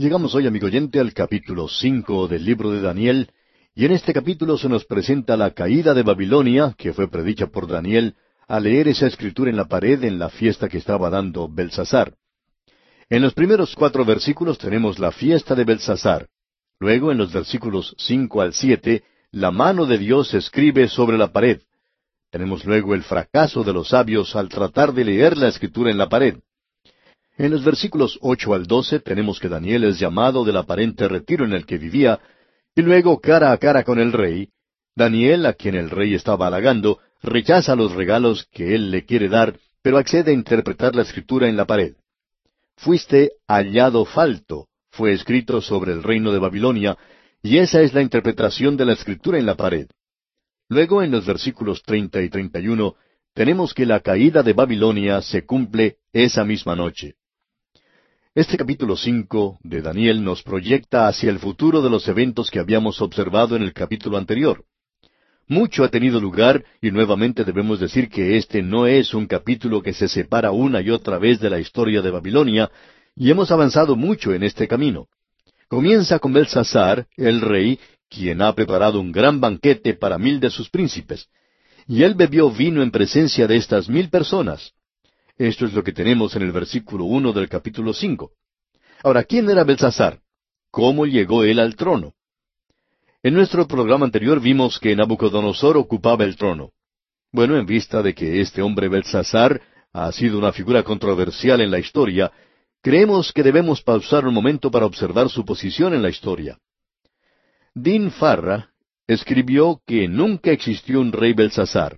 Llegamos hoy, amigo oyente, al capítulo 5 del libro de Daniel, y en este capítulo se nos presenta la caída de Babilonia, que fue predicha por Daniel, al leer esa escritura en la pared en la fiesta que estaba dando Belsasar. En los primeros 4 versículos tenemos la fiesta de Belsasar. Luego, en los versículos 5 al 7, la mano de Dios escribe sobre la pared. Tenemos luego el fracaso de los sabios al tratar de leer la escritura en la pared. En los versículos 8 al 12 tenemos que Daniel es llamado del aparente retiro en el que vivía, y luego, cara a cara con el rey, Daniel, a quien el rey estaba halagando, rechaza los regalos que él le quiere dar, pero accede a interpretar la escritura en la pared. Fuiste hallado falto, fue escrito sobre el reino de Babilonia, y esa es la interpretación de la escritura en la pared. Luego, en los versículos 30 y 31, tenemos que la caída de Babilonia se cumple esa misma noche. Este capítulo 5 de Daniel nos proyecta hacia el futuro de los eventos que habíamos observado en el capítulo anterior. Mucho ha tenido lugar y nuevamente debemos decir que este no es un capítulo que se separa una y otra vez de la historia de Babilonia, y hemos avanzado mucho en este camino. Comienza con Belsasar, el rey, quien ha preparado un gran banquete para 1000 de sus príncipes, y él bebió vino en presencia de estas 1000 personas. Esto es lo que tenemos en el versículo 1 del capítulo 5. Ahora, ¿quién era Belsasar? ¿Cómo llegó él al trono? En nuestro programa anterior vimos que Nabucodonosor ocupaba el trono. Bueno, en vista de que este hombre Belsasar ha sido una figura controversial en la historia, creemos que debemos pausar un momento para observar su posición en la historia. Dean Farrar escribió que nunca existió un rey Belsasar.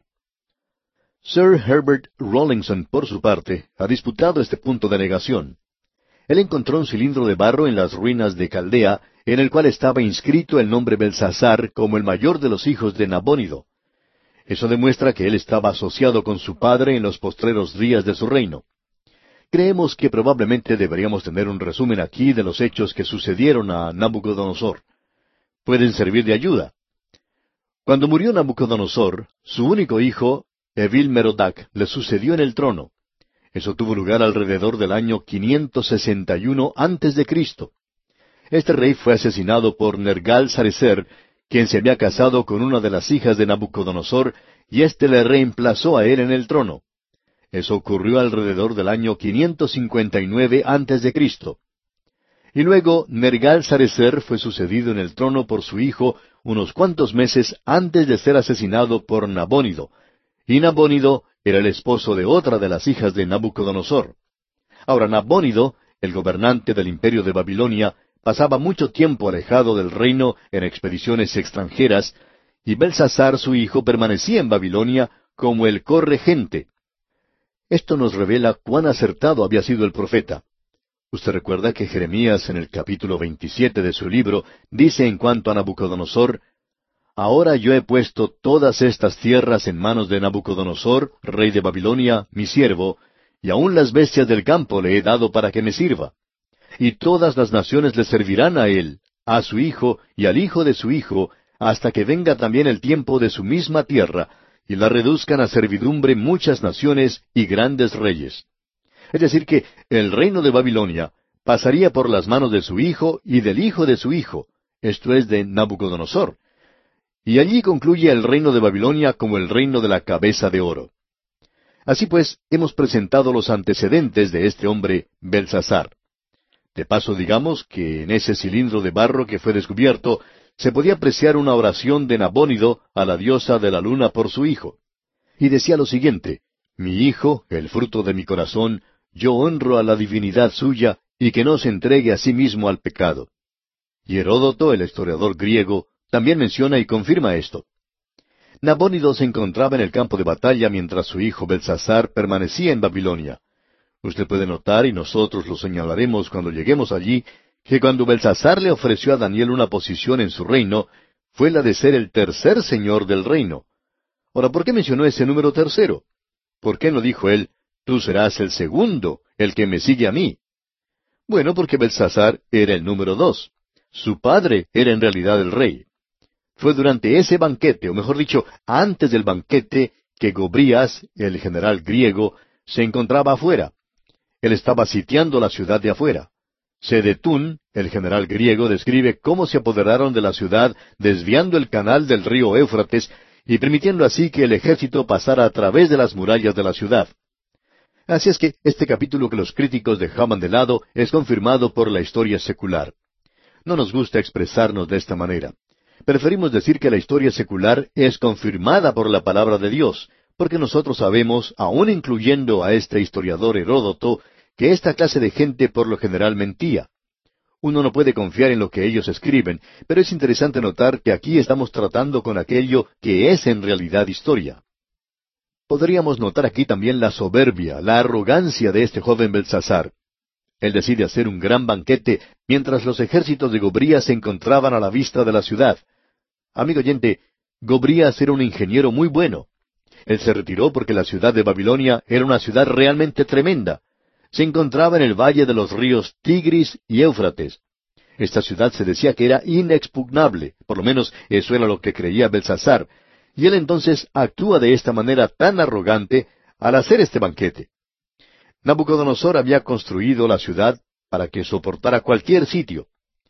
Sir Herbert Rawlinson, por su parte, ha disputado este punto de negación. Él encontró un cilindro de barro en las ruinas de Caldea, en el cual estaba inscrito el nombre Belsasar como el mayor de los hijos de Nabónido. Eso demuestra que él estaba asociado con su padre en los postreros días de su reino. Creemos que probablemente deberíamos tener un resumen aquí de los hechos que sucedieron a Nabucodonosor. Pueden servir de ayuda. Cuando murió Nabucodonosor, su único hijo, Evil-Merodach, le sucedió en el trono. Eso tuvo lugar alrededor del año 561 antes de Cristo. Este rey fue asesinado por Nergal-Sarecer, quien se había casado con una de las hijas de Nabucodonosor, y éste le reemplazó a él en el trono. Eso ocurrió alrededor del año 559 antes de Cristo. Y luego Nergal-Sarecer fue sucedido en el trono por su hijo unos cuantos meses antes de ser asesinado por Nabónido, y Nabónido era el esposo de otra de las hijas de Nabucodonosor. Ahora, Nabónido, el gobernante del imperio de Babilonia, pasaba mucho tiempo alejado del reino en expediciones extranjeras, y Belsasar, su hijo, permanecía en Babilonia como el corregente. Esto nos revela cuán acertado había sido el profeta. Usted recuerda que Jeremías, en el capítulo 27 de su libro, dice en cuanto a Nabucodonosor: Ahora yo he puesto todas estas tierras en manos de Nabucodonosor, rey de Babilonia, mi siervo, y aun las bestias del campo le he dado para que me sirva. Y todas las naciones le servirán a él, a su hijo y al hijo de su hijo, hasta que venga también el tiempo de su misma tierra, y la reduzcan a servidumbre muchas naciones y grandes reyes. Es decir que el reino de Babilonia pasaría por las manos de su hijo y del hijo de su hijo, esto es de Nabucodonosor. Y allí concluye el reino de Babilonia como el reino de la cabeza de oro. Así pues, hemos presentado los antecedentes de este hombre Belsasar. De paso, digamos que en ese cilindro de barro que fue descubierto, se podía apreciar una oración de Nabónido a la diosa de la luna por su hijo. Y decía lo siguiente: Mi hijo, el fruto de mi corazón, yo honro a la divinidad suya, y que no se entregue a sí mismo al pecado. Y Heródoto, el historiador griego, también menciona y confirma esto. Nabónido se encontraba en el campo de batalla mientras su hijo Belsasar permanecía en Babilonia. Usted puede notar, y nosotros lo señalaremos cuando lleguemos allí, que cuando Belsasar le ofreció a Daniel una posición en su reino, fue la de ser el tercer señor del reino. Ahora, ¿por qué mencionó ese número tercero? ¿Por qué no dijo él: Tú serás el segundo, el que me sigue a mí? Bueno, porque Belsasar era el número 2. Su padre era en realidad el rey. Fue durante ese banquete, o mejor dicho, antes del banquete, que Gobrías, el general griego, se encontraba afuera. Él estaba sitiando la ciudad de afuera. Sedetún, el general griego, describe cómo se apoderaron de la ciudad desviando el canal del río Éufrates y permitiendo así que el ejército pasara a través de las murallas de la ciudad. Así es que este capítulo que los críticos dejaban de lado es confirmado por la historia secular. No nos gusta expresarnos de esta manera. Preferimos decir que la historia secular es confirmada por la palabra de Dios, porque nosotros sabemos, aun incluyendo a este historiador Heródoto, que esta clase de gente por lo general mentía. Uno no puede confiar en lo que ellos escriben, pero es interesante notar que aquí estamos tratando con aquello que es en realidad historia. Podríamos notar aquí también la soberbia, la arrogancia de este joven Belsasar. Él decide hacer un gran banquete mientras los ejércitos de Gobrías se encontraban a la vista de la ciudad. Amigo oyente, Gobrías era un ingeniero muy bueno. Él se retiró porque la ciudad de Babilonia era una ciudad realmente tremenda. Se encontraba en el valle de los ríos Tigris y Éufrates. Esta ciudad se decía que era inexpugnable, por lo menos eso era lo que creía Belsasar, y él entonces actúa de esta manera tan arrogante al hacer este banquete. Nabucodonosor había construido la ciudad para que soportara cualquier sitio.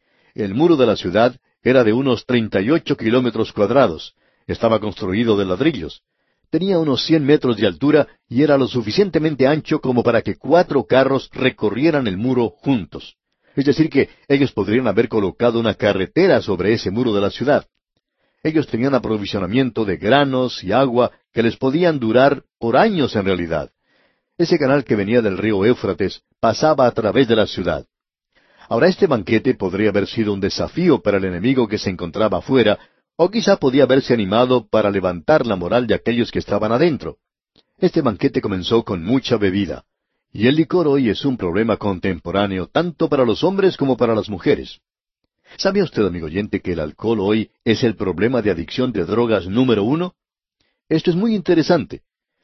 El muro de la ciudad era de unos 38 kilómetros cuadrados. Estaba construido de ladrillos. Tenía unos 100 metros de altura y era lo suficientemente ancho como para que 4 carros recorrieran el muro juntos. Es decir, que ellos podrían haber colocado una carretera sobre ese muro de la ciudad. Ellos tenían aprovisionamiento de granos y agua que les podían durar por años en realidad. Ese canal que venía del río Éufrates pasaba a través de la ciudad. Ahora, este banquete podría haber sido un desafío para el enemigo que se encontraba afuera, o quizá podía haberse animado para levantar la moral de aquellos que estaban adentro. Este banquete comenzó con mucha bebida, y el licor hoy es un problema contemporáneo tanto para los hombres como para las mujeres. ¿Sabe usted, amigo oyente, que el alcohol hoy es el problema de adicción de drogas número 1? Esto es muy interesante.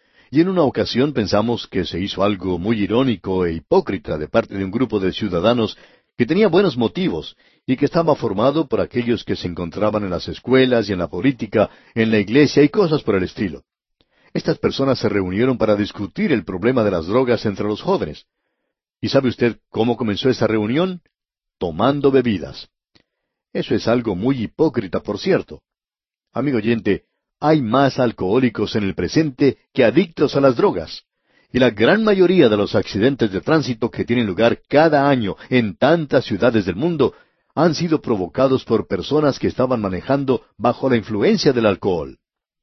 Y en una ocasión pensamos que se hizo algo muy irónico e hipócrita de parte de un grupo de ciudadanos que tenía buenos motivos y que estaba formado por aquellos que se encontraban en las escuelas y en la política, en la iglesia y cosas por el estilo. Estas personas se reunieron para discutir el problema de las drogas entre los jóvenes. ¿Y sabe usted cómo comenzó esa reunión? Tomando bebidas. Eso es algo muy hipócrita, por cierto. Amigo oyente, hay más alcohólicos en el presente que adictos a las drogas. Y la gran mayoría de los accidentes de tránsito que tienen lugar cada año en tantas ciudades del mundo han sido provocados por personas que estaban manejando bajo la influencia del alcohol.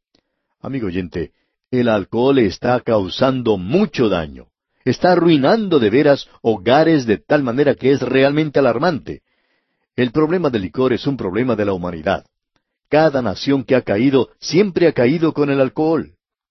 Amigo oyente, el alcohol está causando mucho daño. Está arruinando de veras hogares de tal manera que es realmente alarmante. El problema del licor es un problema de la humanidad. Cada nación que ha caído siempre ha caído con el alcohol.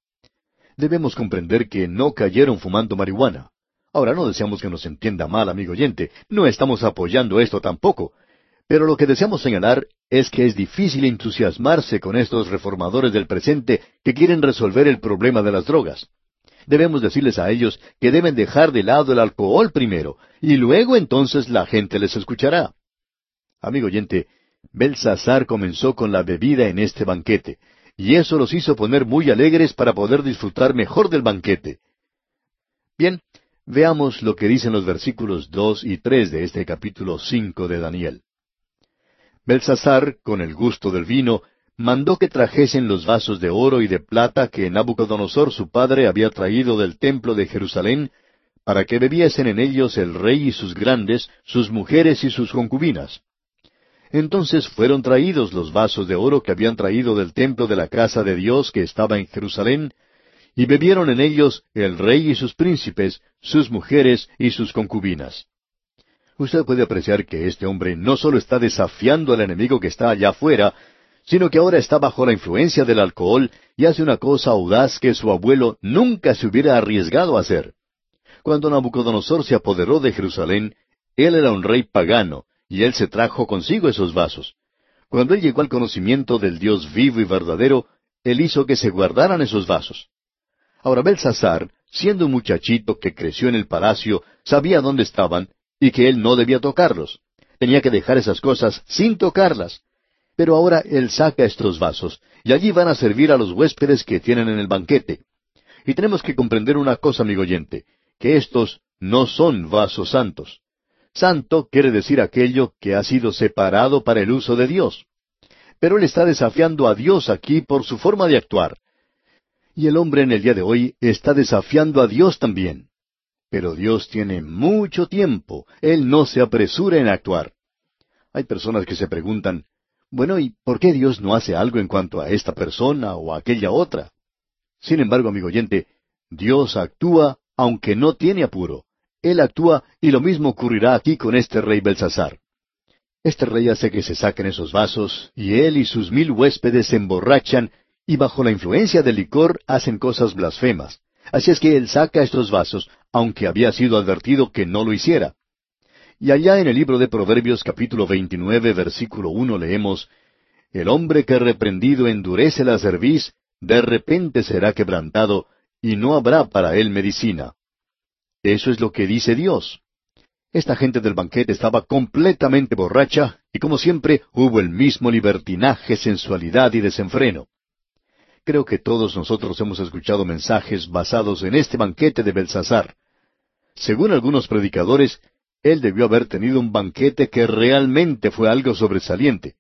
Debemos comprender que no cayeron fumando marihuana. Ahora, no deseamos que nos entienda mal, amigo oyente, no estamos apoyando esto tampoco. Pero lo que deseamos señalar es que es difícil entusiasmarse con estos reformadores del presente que quieren resolver el problema de las drogas. Debemos decirles a ellos que deben dejar de lado el alcohol primero, y luego entonces la gente les escuchará. Amigo oyente, Belsasar comenzó con la bebida en este banquete, y eso los hizo poner muy alegres para poder disfrutar mejor del banquete. Bien, veamos lo que dicen los versículos 2 y 3 de este capítulo 5 de Daniel. Belsasar, con el gusto del vino, mandó que trajesen los vasos de oro y de plata que Nabucodonosor su padre había traído del templo de Jerusalén, para que bebiesen en ellos el rey y sus grandes, sus mujeres y sus concubinas. Entonces fueron traídos los vasos de oro que habían traído del templo de la casa de Dios que estaba en Jerusalén, y bebieron en ellos el rey y sus príncipes, sus mujeres y sus concubinas. Usted puede apreciar que este hombre no solo está desafiando al enemigo que está allá afuera, sino que ahora está bajo la influencia del alcohol y hace una cosa audaz que su abuelo nunca se hubiera arriesgado a hacer. Cuando Nabucodonosor se apoderó de Jerusalén, él era un rey pagano, y él se trajo consigo esos vasos. Cuando él llegó al conocimiento del Dios vivo y verdadero, él hizo que se guardaran esos vasos. Ahora Belsasar, siendo un muchachito que creció en el palacio, sabía dónde estaban, y que él no debía tocarlos. Tenía que dejar esas cosas sin tocarlas. Pero ahora él saca estos vasos, y allí van a servir a los huéspedes que tienen en el banquete. Y tenemos que comprender una cosa, amigo oyente, que estos no son vasos santos. Santo quiere decir aquello que ha sido separado para el uso de Dios. Pero él está desafiando a Dios aquí por su forma de actuar. Y el hombre en el día de hoy está desafiando a Dios también. Pero Dios tiene mucho tiempo. Él no se apresura en actuar. Hay personas que se preguntan, bueno, ¿y por qué Dios no hace algo en cuanto a esta persona o a aquella otra? Sin embargo, amigo oyente, Dios actúa aunque no tiene apuro. Él actúa y lo mismo ocurrirá aquí con este rey Belsasar. Este rey hace que se saquen esos vasos, y él y sus 1000 huéspedes se emborrachan, y bajo la influencia del licor hacen cosas blasfemas. Así es que él saca estos vasos, aunque había sido advertido que no lo hiciera. Y allá en el libro de Proverbios capítulo 29, versículo 1 leemos, El hombre que reprendido endurece la cerviz, de repente será quebrantado, y no habrá para él medicina. Eso es lo que dice Dios. Esta gente del banquete estaba completamente borracha, y como siempre hubo el mismo libertinaje, sensualidad y desenfreno. Creo que todos nosotros hemos escuchado mensajes basados en este banquete de Belsasar. Según algunos predicadores, él debió haber tenido un banquete que realmente fue algo sobresaliente.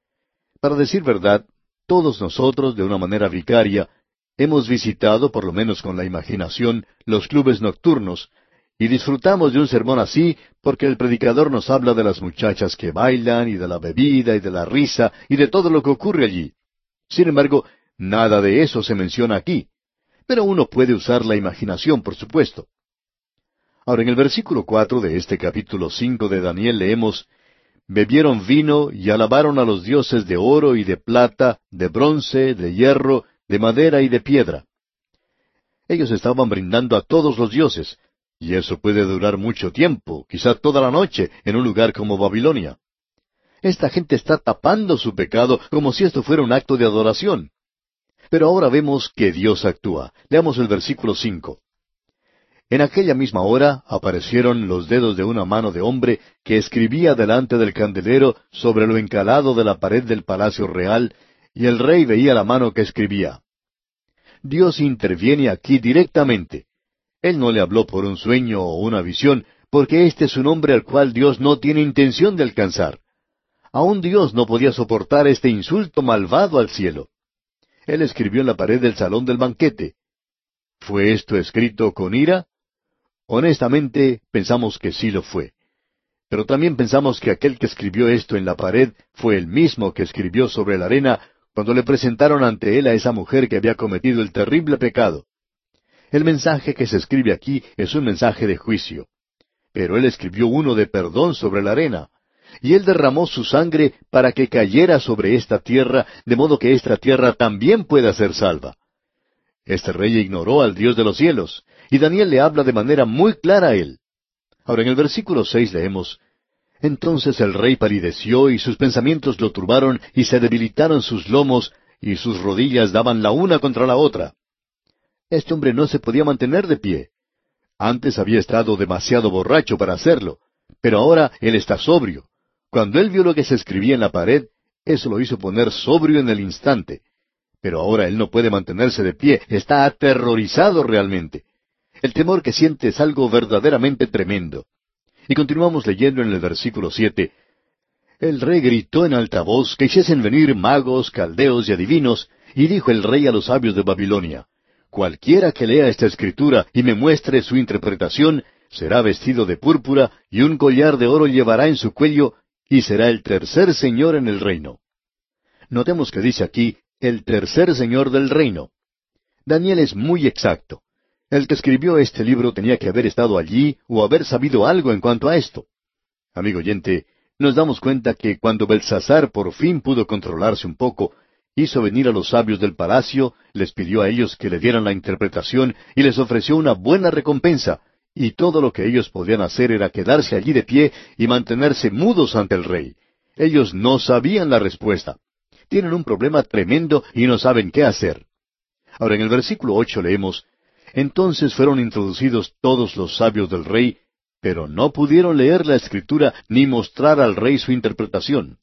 Para decir verdad, todos nosotros, de una manera vicaria, hemos visitado, por lo menos con la imaginación, los clubes nocturnos, y disfrutamos de un sermón así porque el predicador nos habla de las muchachas que bailan, y de la bebida, y de la risa, y de todo lo que ocurre allí. Sin embargo, nada de eso se menciona aquí. Pero uno puede usar la imaginación, por supuesto. Ahora, en el versículo 4 de este capítulo 5 de Daniel leemos, Bebieron vino y alabaron a los dioses de oro y de plata, de bronce, de hierro, de madera y de piedra. Ellos estaban brindando a todos los dioses, y eso puede durar mucho tiempo, quizá toda la noche, en un lugar como Babilonia. Esta gente está tapando su pecado como si esto fuera un acto de adoración. Pero ahora vemos que Dios actúa. Leamos el versículo 5. En aquella misma hora aparecieron los dedos de una mano de hombre que escribía delante del candelero sobre lo encalado de la pared del palacio real, y el rey veía la mano que escribía. Dios interviene aquí directamente. Él no le habló por un sueño o una visión, porque este es un hombre al cual Dios no tiene intención de alcanzar. Aún Dios no podía soportar este insulto malvado al cielo. Él escribió en la pared del salón del banquete. ¿Fue esto escrito con ira? Honestamente, pensamos que sí lo fue. Pero también pensamos que aquel que escribió esto en la pared fue el mismo que escribió sobre la arena cuando le presentaron ante él a esa mujer que había cometido el terrible pecado. El mensaje que se escribe aquí es un mensaje de juicio. Pero él escribió uno de perdón sobre la arena. Y él derramó su sangre para que cayera sobre esta tierra, de modo que esta tierra también pueda ser salva. Este rey ignoró al Dios de los cielos, y Daniel le habla de manera muy clara a él. Ahora en el versículo 6 leemos, Entonces el rey palideció, y sus pensamientos lo turbaron, y se debilitaron sus lomos, y sus rodillas daban la una contra la otra. Este hombre no se podía mantener de pie. Antes había estado demasiado borracho para hacerlo, pero ahora él está sobrio. Cuando él vio lo que se escribía en la pared, eso lo hizo poner sobrio en el instante. Pero ahora él no puede mantenerse de pie, está aterrorizado realmente. El temor que siente es algo verdaderamente tremendo. Y continuamos leyendo en el versículo 7. El rey gritó en alta voz que hiciesen venir magos, caldeos y adivinos, y dijo el rey a los sabios de Babilonia, Cualquiera que lea esta escritura y me muestre su interpretación, será vestido de púrpura, y un collar de oro llevará en su cuello, y será el tercer señor en el reino. Notemos que dice aquí, el tercer señor del reino. Daniel es muy exacto. El que escribió este libro tenía que haber estado allí o haber sabido algo en cuanto a esto. Amigo oyente, nos damos cuenta que cuando Belsasar por fin pudo controlarse un poco, hizo venir a los sabios del palacio, les pidió a ellos que le dieran la interpretación y les ofreció una buena recompensa, y todo lo que ellos podían hacer era quedarse allí de pie y mantenerse mudos ante el rey. Ellos no sabían la respuesta. Tienen un problema tremendo y no saben qué hacer. Ahora en el versículo 8 leemos, Entonces fueron introducidos todos los sabios del rey, pero no pudieron leer la escritura ni mostrar al rey su interpretación.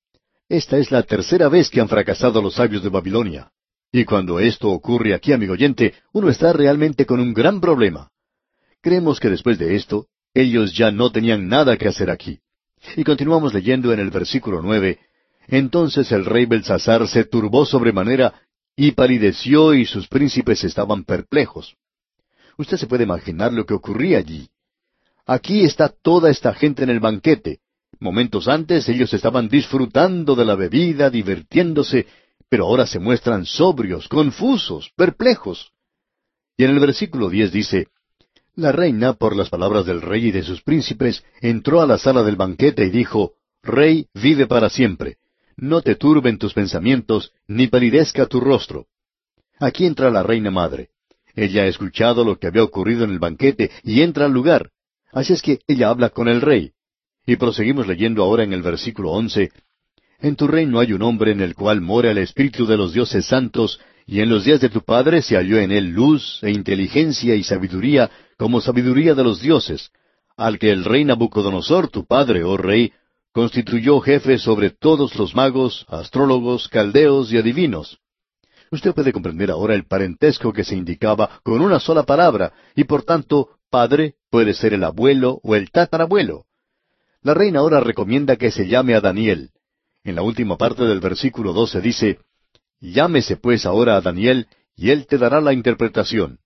Esta es la tercera vez que han fracasado los sabios de Babilonia. Y cuando esto ocurre aquí, amigo oyente, uno está realmente con un gran problema. Creemos que después de esto, ellos ya no tenían nada que hacer aquí. Y continuamos leyendo en el versículo 9. Entonces el rey Belsasar se turbó sobremanera y palideció, y sus príncipes estaban perplejos. Usted se puede imaginar lo que ocurría allí. Aquí está toda esta gente en el banquete. Momentos antes ellos estaban disfrutando de la bebida, divirtiéndose, pero ahora se muestran sobrios, confusos, perplejos. Y en el versículo 10 dice, la reina, por las palabras del rey y de sus príncipes, entró a la sala del banquete y dijo, Rey, vive para siempre. No te turben tus pensamientos, ni palidezca tu rostro. Aquí entra la reina madre. Ella ha escuchado lo que había ocurrido en el banquete y entra al lugar. Así es que ella habla con el rey. Y proseguimos leyendo ahora en el versículo 11. En tu reino hay un hombre en el cual mora el Espíritu de los dioses santos, y en los días de tu padre se halló en él luz e inteligencia y sabiduría, como sabiduría de los dioses, al que el rey Nabucodonosor, tu padre, oh rey, constituyó jefe sobre todos los magos, astrólogos, caldeos y adivinos. Usted puede comprender ahora el parentesco que se indicaba con una sola palabra, y por tanto, padre puede ser el abuelo o el tatarabuelo. La reina ahora recomienda que se llame a Daniel. En la última parte del versículo 12 dice, Llámese pues ahora a Daniel, y él te dará la interpretación.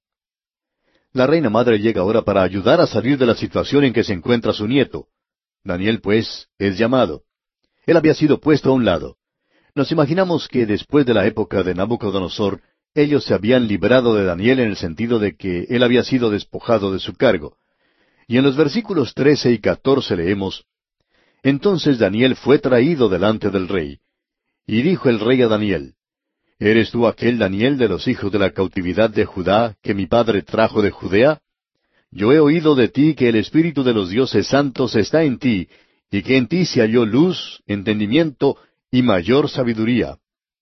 La reina madre llega ahora para ayudar a salir de la situación en que se encuentra su nieto. Daniel, pues, es llamado. Él había sido puesto a un lado. Nos imaginamos que después de la época de Nabucodonosor, ellos se habían librado de Daniel en el sentido de que él había sido despojado de su cargo. Y en los versículos 13 y 14 leemos, Entonces Daniel fue traído delante del rey. Y dijo el rey a Daniel, ¿Eres tú aquel Daniel de los hijos de la cautividad de Judá que mi padre trajo de Judea? Yo he oído de ti que el Espíritu de los dioses santos está en ti, y que en ti se halló luz, entendimiento y mayor sabiduría.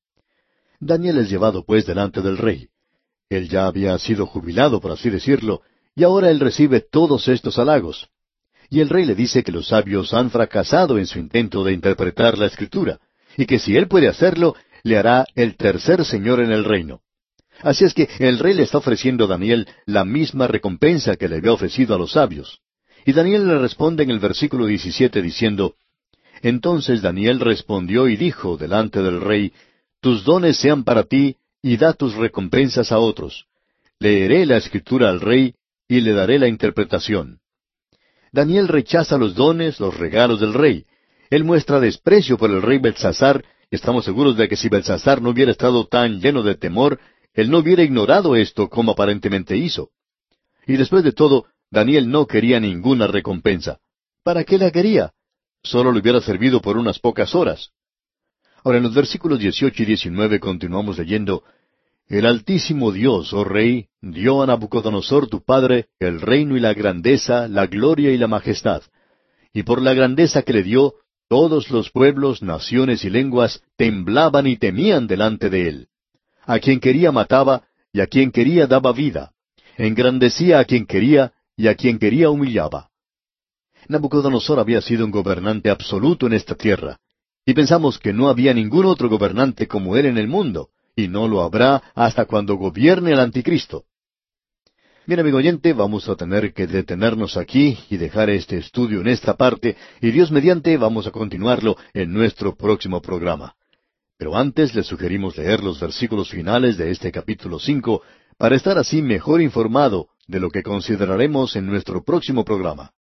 Daniel es llevado pues delante del rey. Él ya había sido jubilado, por así decirlo, y ahora él recibe todos estos halagos. Y el rey le dice que los sabios han fracasado en su intento de interpretar la Escritura, y que si él puede hacerlo, le hará el tercer señor en el reino. Así es que el rey le está ofreciendo a Daniel la misma recompensa que le había ofrecido a los sabios. Y Daniel le responde en el versículo 17 diciendo, Entonces Daniel respondió y dijo delante del rey, Tus dones sean para ti, y da tus recompensas a otros. Leeré la Escritura al rey, y le daré la interpretación. Daniel rechaza los dones, los regalos del rey. Él muestra desprecio por el rey Belsasar, y estamos seguros de que si Belsasar no hubiera estado tan lleno de temor, él no hubiera ignorado esto como aparentemente hizo. Y después de todo, Daniel no quería ninguna recompensa. ¿Para qué la quería? Solo le hubiera servido por unas pocas horas. Ahora en los versículos 18 y 19 continuamos leyendo, El Altísimo Dios, oh Rey, dio a Nabucodonosor tu padre el reino y la grandeza, la gloria y la majestad. Y por la grandeza que le dio, todos los pueblos, naciones y lenguas temblaban y temían delante de él. A quien quería mataba, y a quien quería daba vida. Engrandecía a quien quería, y a quien quería humillaba. Nabucodonosor había sido un gobernante absoluto en esta tierra, y pensamos que no había ningún otro gobernante como él en el mundo, y no lo habrá hasta cuando gobierne el anticristo. Bien, amigo oyente, vamos a tener que detenernos aquí y dejar este estudio en esta parte, y Dios mediante vamos a continuarlo en nuestro próximo programa. Pero antes le sugerimos leer los versículos finales de este capítulo 5 para estar así mejor informado de lo que consideraremos en nuestro próximo programa.